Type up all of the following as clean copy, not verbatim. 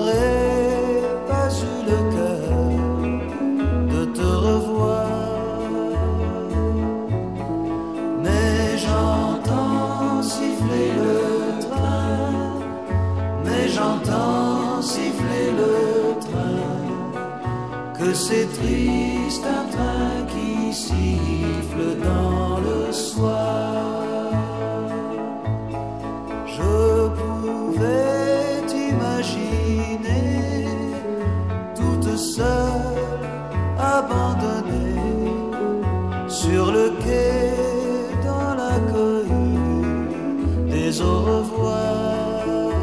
n'aurais pas eu le cœur de te revoir. Mais j'entends siffler le train, mais j'entends siffler le train, que c'est triste un train qui siffle dans le soir. Je pouvais t'imaginer toute seule, abandonnée sur le quai dans la cohue des au revoir.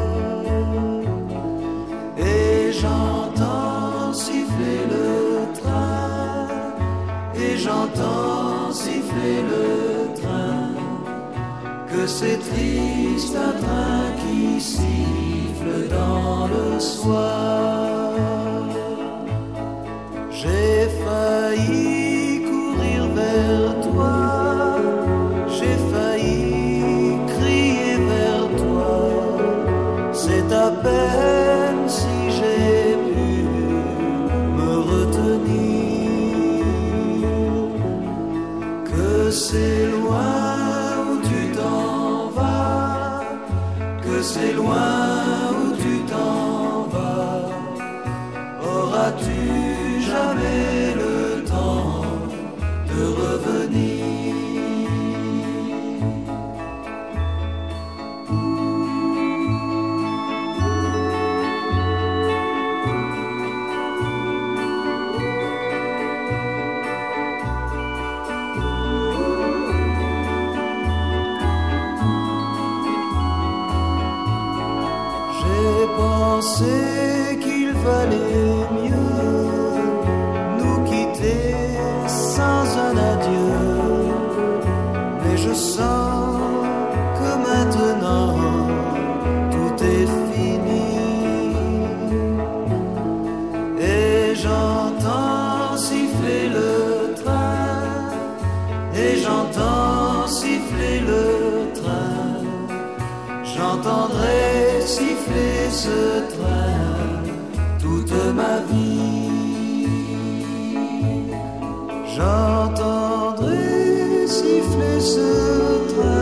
Et j'entends siffler le train, et j'entends siffler le train, que c'est triste un train qui siffle dans le soir. J'ai failli courir vers toi, j'ai failli crier vers toi, c'est à peine si j'ai pu me retenir, que c'est loin où tu t'en vas, que c'est loin où tu t'en vas. Auras-tu jamais le temps de revenir? J'ai pensé qu'il valait mieux nous quitter sans un adieu, mais je sens que maintenant tout est fini. Et j'entends siffler le train, et j'entends siffler le train, j'entendrai siffler ce train toute ma vie. J'entendrai siffler ce train